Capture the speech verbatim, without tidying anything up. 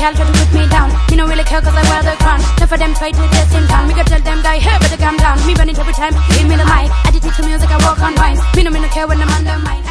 girl try to put me down. Me no really care cause I wear the crown. Tough for them try to test in town. Me go tell them die here but they calm down. Me burn it every time, give me the mic. Attitude to music I walk on vines. Me no me no care when I'm under mine.